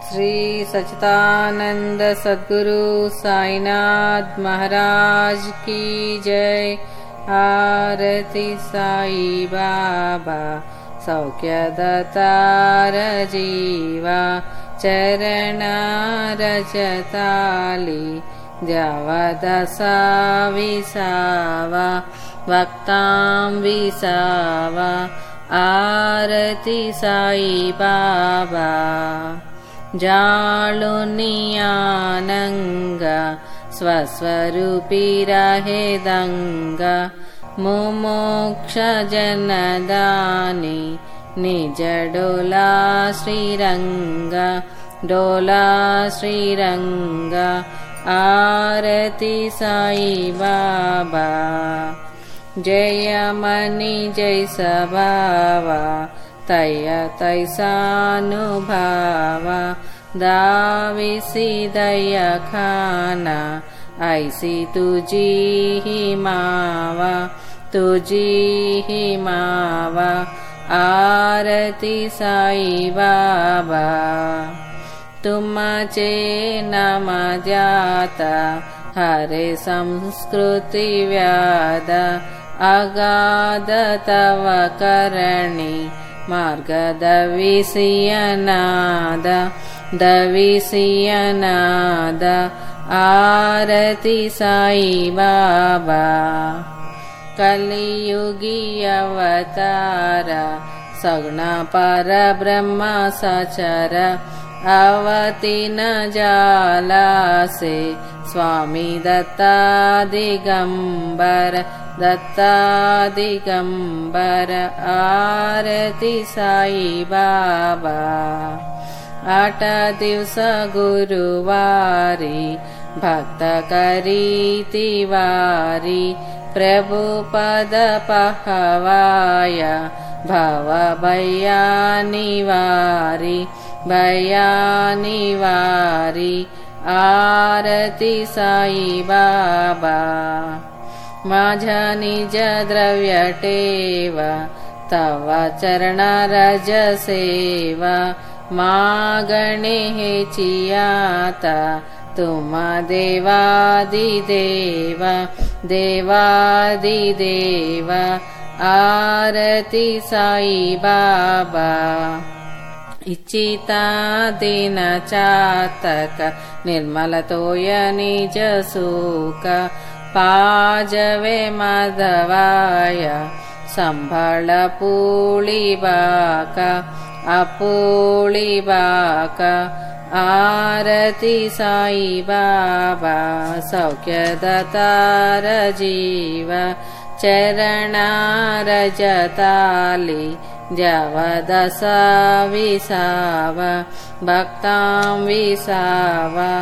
श्री सच्चिदानंद सद्गुरु साईनाथ महाराज की जय। आरती साई बाबा सौख्यदातार जीवा, चरणा रजताली द्यावा दसा विसावा, भक्तां विसावा। आरती साई बाबा जाळुनियानंग स्वस्वरूपी रहे दंग, मुमोक्ष जनदानी निज डोला श्रीरंग, डोला श्रीरंग। आरती साई बाबा जयमणि जय सभावा, तय तैसानुभावा। दाविसी दया खाना ऐसी तुझी ही मावा, तुझी ही मावा। आरती साई बाबा तुमचे नाम द्याता, हरे संस्कृती व्याद। अगाध तव करणी मार्ग दविसियनाद, दविसियनाद। आरती साई बाबा कलियुगी अवतार, सगुण परब्रह्म सचर। अवती न जाला से स्वामी दत्ता दिगंबर, दत्ता दिगंबर। आरती साई बाबा 8 दिवस गुरुवारी, भक्त करीती वारी। प्रभु पद पहवाया, भव भया निवारी, भया निवारी। आरती साई बाबा माझा निज द्रव्य टेवा, तव चरण रज सेवा। मागणे हेची आता, तुम देवादिदेवा, देवादिदेवा। आरती साई बाबा इच्छिता दिन चातक, निर्मल तोय निज सुख। पाजवे माधवाय संभळ पुळी बाका, अपुळी बाका। आरती साई बाबा सौख्यदातार जीवा, चरणा रजताली द्यावा दसा विसावा, भक्तां विसावा।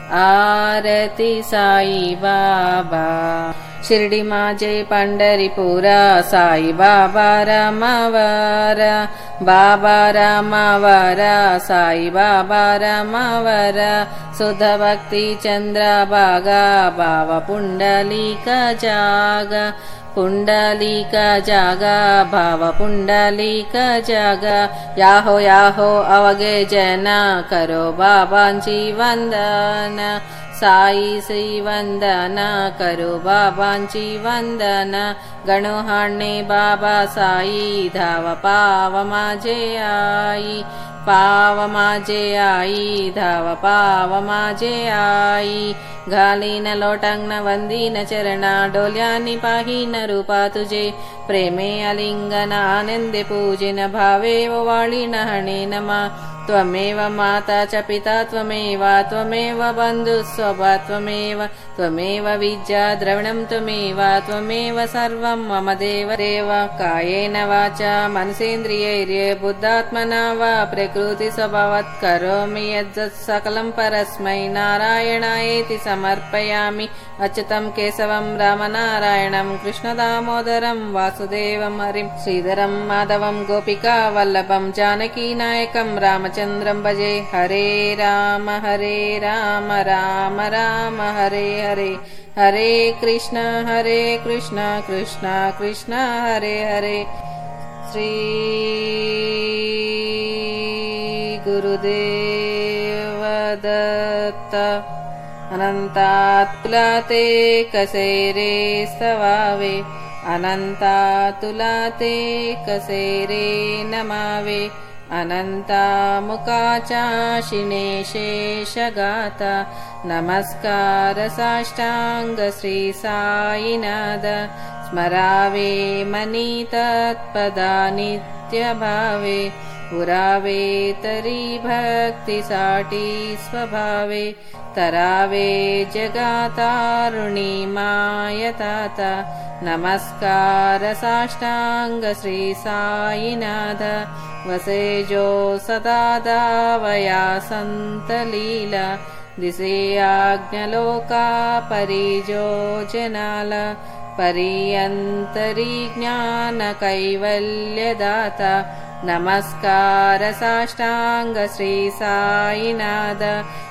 आरती साई बाबा शिर्डी माझे पंढरीपुरा, साई बाबा रामावर, बाबा रामावर। साई बाबा रामावर सुध भक्ती चंद्रभागा, बाबा पुंडलिक जागा, पुंडलिक जागा। भाव पुंडलिक जागा, याहो याहो अवगे जना, करो बाबांची वंदना। साई श्री वंदना, करो बाबांची वंदना। गणो हाणे बाबा साई, धाव पाव माझे आई, पाव माझे आई। धाव पाव माझे आई, घालीन लोटांगण वंदीन चरणा। डोल्यानी पाहीन रूपा तुझे, प्रेमे अलिंगन आनंदे पूजिन। भावे ओवाळीन हणे नमा, त्वमेव माता च पिता त्वमेव, त्वमेव बन्धुस्वभा त्वमेव, त्वमेव विद्या द्रविणं त्वमेव, त्वमेव सर्वं मम देव देव। कायेन वाचा मनसेन्द्रियैर्ये बुद्धात्मना वा प्रकृति स्वभावात् करोमि यद्यत् सकलं परस्मै नारायणायेति समर्पयामि। अच्युतं केशवं रामनारायणं कृष्णदामोदरं वासुदेवं हरिं श्रीधरं माधवं गोपिका वल्लभं जानकीनायकं रामचन्द्रं भजे। हरे राम राम राम हरे हरे, हरे कृष्ण कृष्ण कृष्ण हरे हरे। श्री गुरुदेव दत्त अनन्तात्तुलाते कसेरे स्तवावे अनन्तात्तुलाते कसेरे नमावे अनन्ता मुकाचाशिने शेषगाता नमस्कार साष्टांग श्री साईनाथ स्मरावे मनीतत्पदा नित्यभावे पुरावे तरी भक्तिसाटी स्वभावे तरावे जगातारुणी मायताता नमस्कार साष्टांग श्री साईनाथ वसे जो सदा दावया संतलीला दिसे आज्ञलोका परिजो जनाला परियंतरी ज्ञान कैवल्यदाता नमस्कार साष्टांग श्री साईनाथ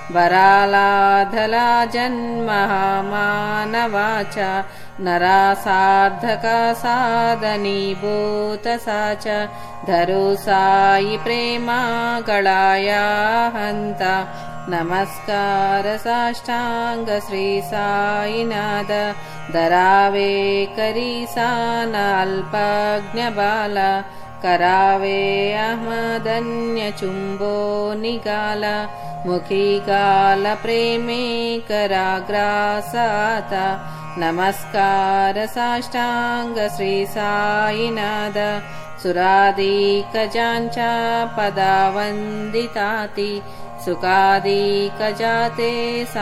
वरालाधला जन्महा मानवाचा नरा साधका साधनीभूत साचा धरु साई प्रेमा गळाया हंता नमस्कार साष्टांग श्री साईनाथ धरावे करीसान अल्पज्ञ बाला करावे अहमदन्य चुंबो निगाला मुखी गाल प्रेमे कराग्रासाता नमस्कार साष्टांग श्री साईनाथ सुरादिकजांचा पदावंदिताति सुखादिकजाते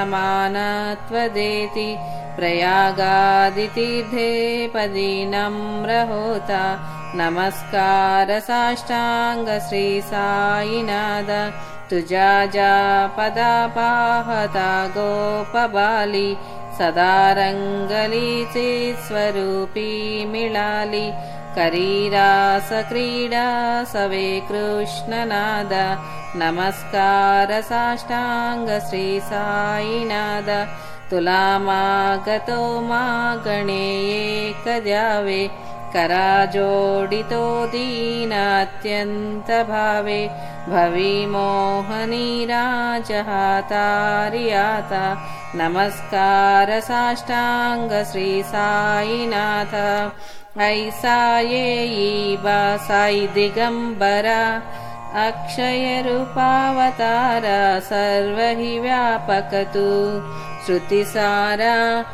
समानत्वदेति प्रयागादितीर्थे पदी नम्र होता नमस्कार साष्टांग श्री साईनाथ तुझा जा पदा पाहता गोपबाली सदा रंगलीचे स्वरूपी मिळाली करीरास क्रीडा सवे कृष्णनाद नमस्कार साष्टांग श्री साईनाथ तुला मागतो मागणे एक द्यावे करा जोडितो दीन अत्यंत भावे भवी मोहनी राजहातारियाता नमस्कार साष्टांग श्री साईनाथ ऐसा येईबा साई दिगंबरा अक्षय रूपावतारा सर्व हि व्यापक तू श्रुतिसारा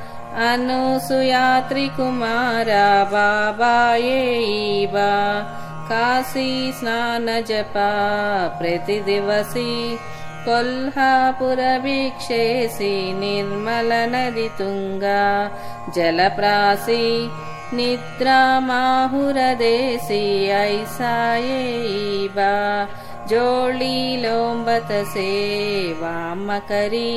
अनुसुयात्रिकुमारा बाबा येईबा काशी स्नान जपा प्रतिदिवसी कोल्हापुर भिक्षेसी निर्मल नदी तुंगा जलप्रासी निद्रा माहुर देसी ऐसा येईबा जोळी लोंबत से वाम करी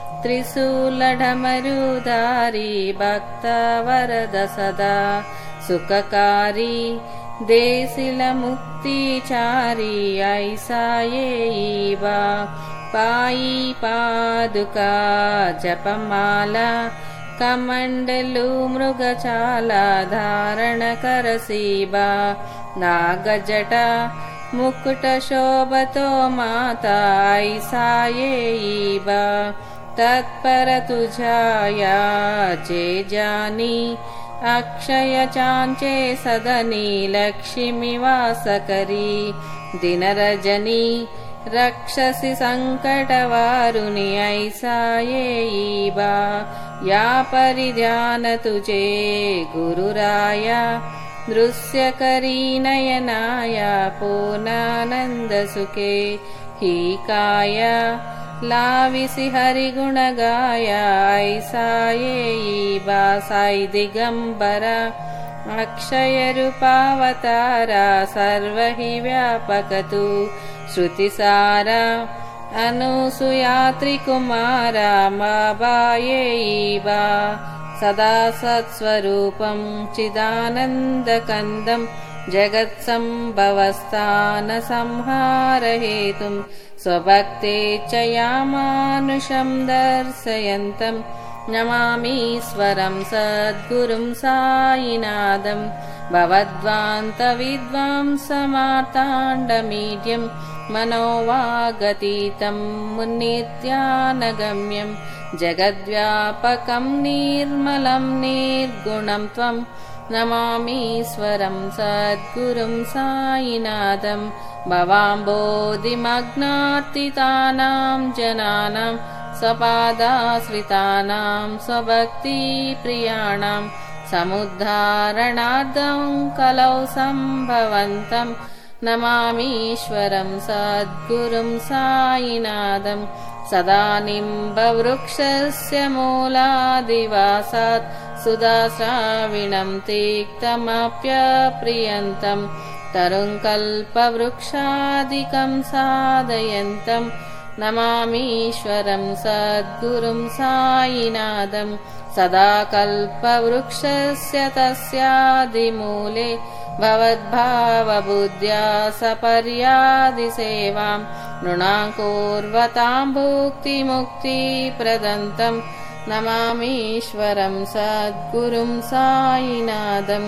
त्रिशूलढमरुधारी भक्त वरद सदा सुखकारी देसिल मुक्तिचारी ऐसा येईबा पायी पादुका जपमाला कमंडलु मृगचाला धारण करसीबा नागजटा मुकुट शोभतो माता ऐसा येईबा तत्पर तुझाया जे जानी अक्षय चांचे सदनी लक्ष्मी वास करी दिन रजनी रक्षसी संकट वारुणी ऐसा येईबा या परिध्यान तुझे गुरुराया दृश्य करी नयनाया पूर्णानंद सुखे ही काया लाविसी हरिगुण गाया ऐसा येईबा साई दिगंबरा अक्षय रूपावतारा सर्व हि व्यापक तू श्रुतिसारा अनुसुयात्रिकुमारा बाबा येईबा सदा सत्स्वरूपं चिदानन्दकन्दं जगत्सम्भवस्थान संहारहेतुं स्वभक्तेच्छयामानुषं दर्शयन्तं नमामीश्वरं सद्गुरुं साईनाथं भवद्वान्तविद्वांसमार्ताण्डमीड्यम् मनोवागतीतम् मुन्नित्यानगम्यम् जगद्व्यापकम् निर्मलम् निर्गुणम् त्वम् नमामीश्वरम् सद्गुरुम् सायिनाथम् भवाम्बोधिमग्नार्तितानाम् जनानाम् स्वपादाश्रितानाम् स्वभक्तिप्रियाणाम् समुद्धारणार्थम् कलौ सम्भवन्तम् नमामीश्वरम् सद्गुरुम् सायिनाथम् सदा निम्बवृक्षस्य मूलादिवासात् सुधाश्राविणम् तिक्तमप्यप्रियन्तम् तरुङ्कल्पवृक्षादिकम् साधयन्तम् नमामीश्वरम् सद्गुरुम् सायिनाथम् सदा कल्पवृक्षस्य तस्यादिमूले भवद्भावबुद्ध्या सपर्यादिसेवाम् नृणाङ्कुर्वताम् भुक्तिमुक्तिप्रदन्तम् नमामीश्वरम् सद्गुरुम् सायिनाथम्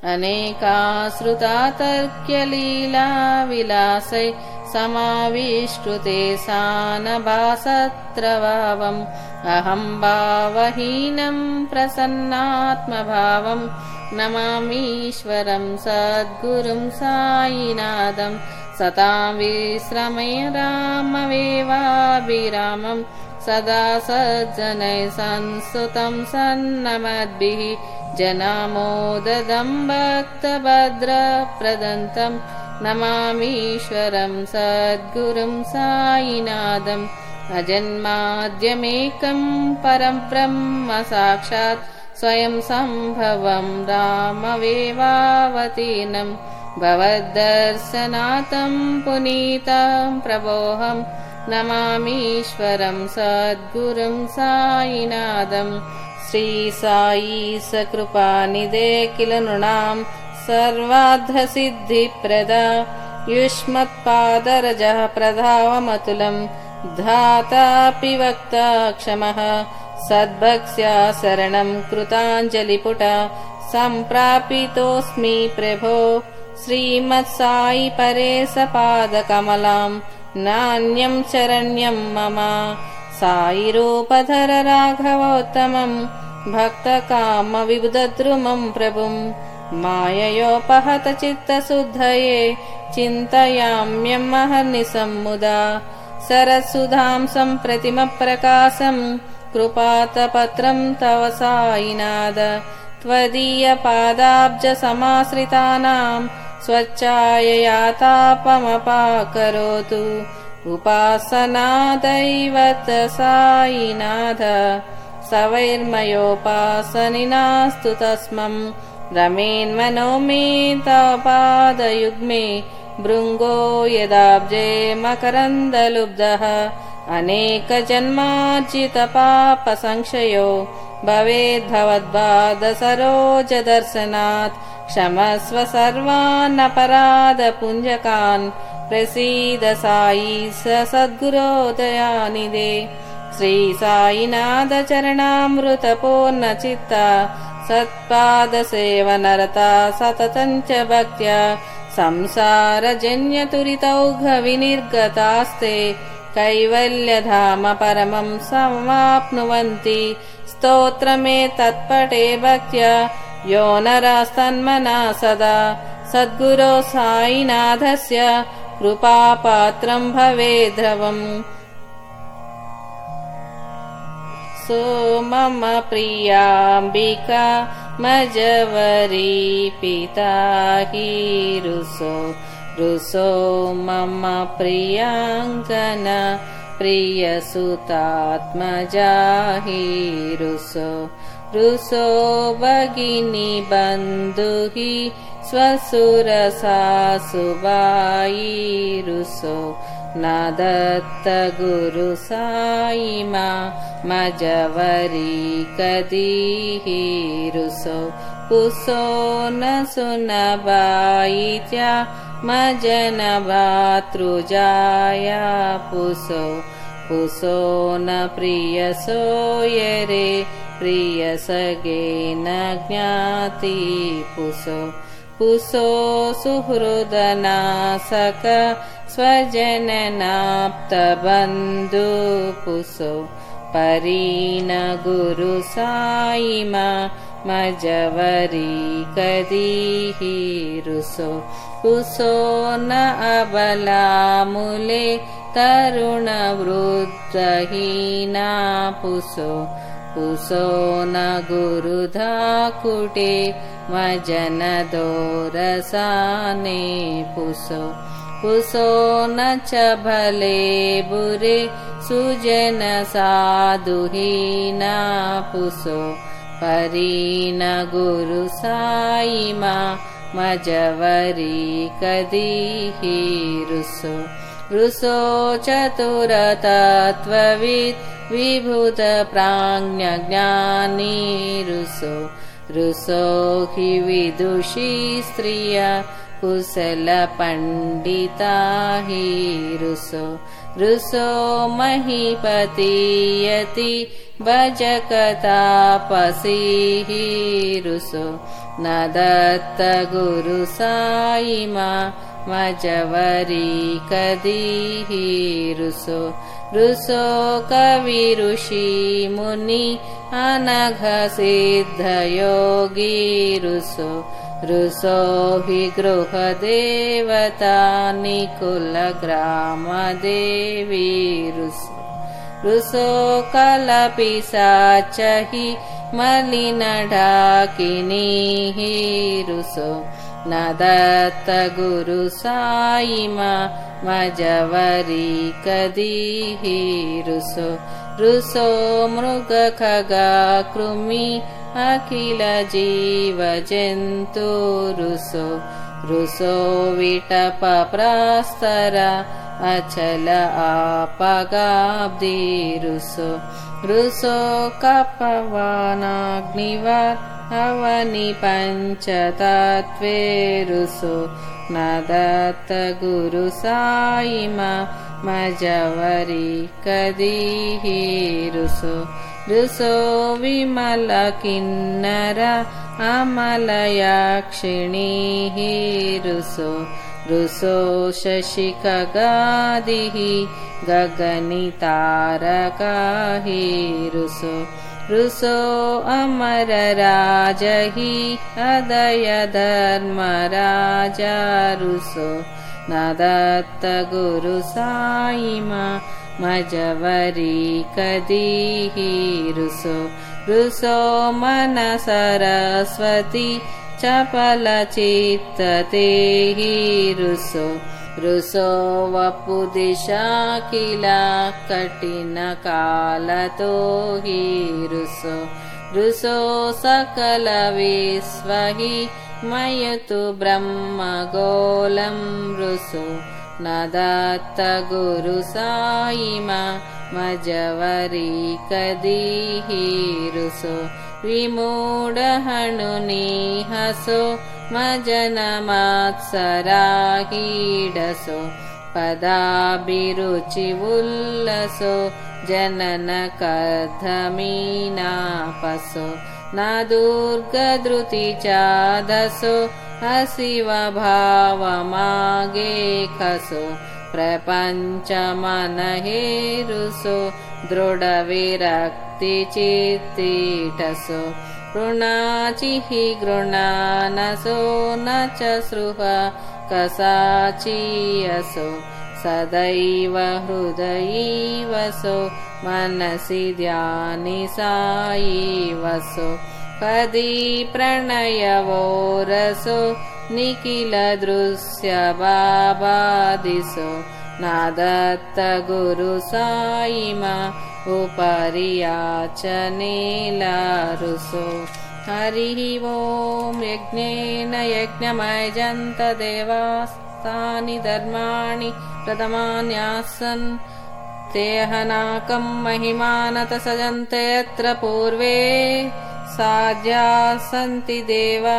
अनेकाश्रुतातर्क्यलीलाविलासै समाविष्कृते सानभासत्रभावम् अहम् भावहीनम् प्रसन्नात्मभावम् नमामीश्वरम् सद्गुरुम् सायिनाथम् सताम् विश्रमे रामवेवाभिरामम् सदा सज्जनैः संस्तुतम् सन्नमद्भिः जनामोददम् भक्तभद्रप्रदन्तम् नमामीश्वरम् सद्गुरुम् सायिनाथम् अजन्माद्यमेकम् परम् ब्रह्म साक्षात् स्वयं सम्भवम् रामवेवावतीर्णम् भवद्दर्शनार्थम् पुनीतम् प्रभोऽहम् नमामीश्वरम् सद्गुरुम् सायिनाथम् श्री साई सकृपानिधे किल नृणाम् सर्वार्थसिद्धिप्रदा युष्मत्पादरजः प्रधावमतुलम् धातापि वक्ता क्षमः सद्भक्स्या शरणम् कृताञ्जलिपुटा सम्प्रापितोऽस्मि प्रभो श्रीमत्साई परेशपादकमलाम् नान्यम् शरण्यम् मम साई रूपधर राघवोत्तमम् भक्तकामविबुधद्रुमम् प्रभुम् माययोपहत चित्तशुद्धये चिन्तयाम्यहर्निशम् मुदा सरत्सुधाम् सम्प्रतिमप्रकाशम् कृपातपत्रम् तव सायिनाथ त्वदीयपादाब्जसमाश्रितानाम् स्वच्छाययातापमपाकरोतु उपासना दैवत सायिनाथ सवैर्मयोपासनिनास्तु तस्मम् रमेन्मनो मे तव पादयुग्मे भृङ्गो यदाब्जे मकरन्दलुब्धः अनेकजन्मार्जितपापसंक्षयो भवेद्भवद्पादसरोजदर्शनात् क्षमस्व सर्वानपराधपुञ्जकान् प्रसीद साई सद्गुरोदयानिधे श्री साईनाथ चरणामृतपूर्णचित्ता सत्पादसेवनरता सततम् च भक्त्या संसारजन्यतुरितौघविनिर्गतास्ते कैवल्यधाम परमम् समाप्नुवन्ति स्तोत्रमे तत्पटे भक्त्या यो नरस्तन्मना सदा सद्गुरो साईनाथस्य कृपापात्रम् भवेद्ध्रुवम् सो मम प्रियाम्बिका मजवरी पिता हि रुसो मम प्रियाङ्गन प्रियसुतात्मजा हि रुसो भगिनी बन्धुहि स्वसुरसासुबायि रुसो न दत्त गुरु साई मजवरी कदीहि रुसो पुसो न सुनबायित्या मजन भातृजाया पुसो न प्रियसो यरे प्रियसगे न ज्ञाति पुसो सुहृदनासक स्वजननाप्तबन्धु पुसो परीन गुरु साईमा मजवरी कदीहि रुसो पुसो न अबलामुले तरुण वृद्धहीना पुसो पुसो न गुरुधाकुटे मजन दोरसाने पुसो पुसो न च भले बुरे सुजन साधुहीना पुसो परीन गुरु साईमा मजवरी कदीहि रुसो रुसो चतुर तत्त्ववित् विभूत प्राज्ञज्ञानी रुसो रुसो हि विदुषी स्त्रिया कुशल पंडिता हि रुसो रुसो महीपतियति भजकतापसी हि रुसो न दत्त गुरु साईमा मजवरी कदीहि रुसो रुसो कवि ऋषि मुनि अनघ सिद्ध योगी रुसो रुसो हि गृह देवता निकुल ग्राम देवी रुसो रुसो कलपिशाच हि मलिन ढाकिनी हि रुसो न दत्त गुरु साईमा मजवरी कदीहि रुसो रुसो मृग खगा कृमि अखिल जीव जन्तु रुसो रुसो विटप प्रस्तर अचल आपगाब्धि रुसो रुसो कपवानाग्निवार अवनि पंचतत्त्वे रुसो न दत्त गुरु साईमा मजवरी कदीहि रुसो रुसो विमल किन्नर अमलयाक्षिणी रुसो रुसो शशि खगादिः गगनितारका हि रुसो रुसो अमर राजहि अदय धर्मराजा रुसो न दत्त गुरु साईमा मजवरी कदीहि रुसो रुसो मन सरस्वती चपल चित्तते हि रुसो रुसो वपुदिशा किला कठिन कालतो हि रुसो रुसो सकल विश्व हि मयतु ब्रह्म गोलं रुसो न दत्त गुरु साईमा मजवरी कदीहि रुसो विमूढ हनुनि हसो मजन मात्सराहीडसो पदाभिरुचि उल्लसो जनन कर्धमीनापसो न दुर्गधृति चादसो हसिव भावमागे खसो प्रपंच मन हेरुसो दृढ विरक्ति चित्तिटसो गृणाचिहि गृणानसो न च सृह कसाचीयसो सदैव हृदयी वसो मनसि ध्यानि साई वसो पदी प्रणयवो रसो निखिल दृश्य बाबादिसो न दत्त गुरु साईमा उपरि याचने लारुसो हरिः ओं यज्ञेन यज्ञमयजन्त देवास्तानि धर्माणि प्रथमान्यासन् ते हनाकं महिमानत सजन्ते यत्र पूर्वे साध्याः सन्ति देवा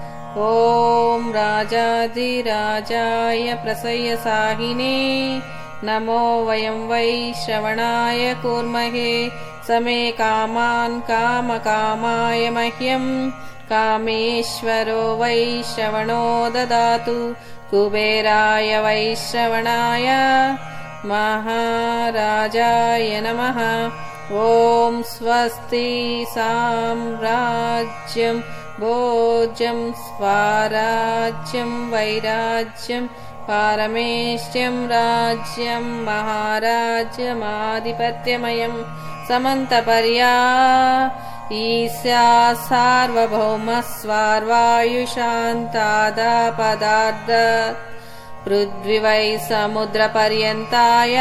ॐ राजाधिराजाय प्रसह्य साहिने नमो वयं वै श्रवणाय कुर्महे समे कामान् कामकामाय मह्यं कामेश्वरो वै श्रवणो ददातु कुबेराय वै श्रवणाय महाराजाय नमः। ॐ स्वस्ति साम्राज्यं भोज्यं स्वाराज्यं वैराज्यं पारमेष्ट्यं राज्यं महाराज्यमाधिपत्यमयं समन्तपर्या ईशा सार्वभौमस्वार्वायुशान्तादापदार्ध पृथ्वी वै समुद्रपर्यन्ताय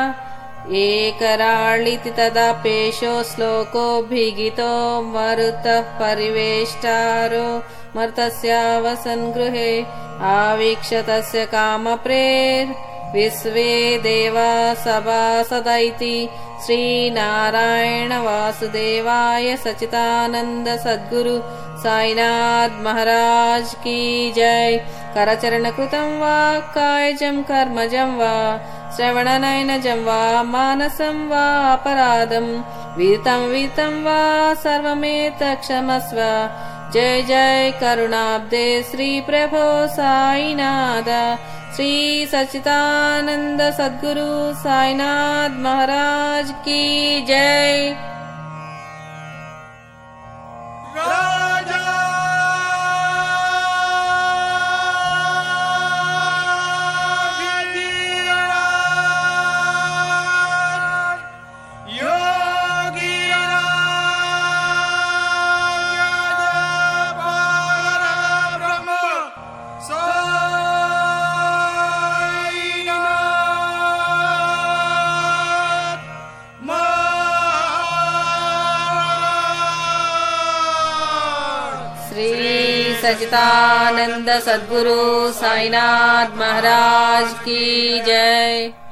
एकराळिति तदापेशो श्लोकोऽभिगीतो मरुतः परिवेष्टारो मर्तस्यावसन् गृहे आवीक्षतस्य कामप्रेर् विश्वे देवा सभासदैति श्रीनारायण वासुदेवाय सच्चिदानन्द सद्गुरु साईनाथ महाराज की जय। करचरणकृतं वा कायजं कर्मजं वा श्रवणनयनजं वा मानसं वा अपराधं विहितं वा सर्वमेतत्क्षमस्व। जय जय करुणाब्दे श्री प्रभो साईनाथ श्री सच्चिदानंद सद्गुरु साईनाथ महाराज की जय। सच्चिदानंद सद्गुरु साईनाथ महाराज की जय।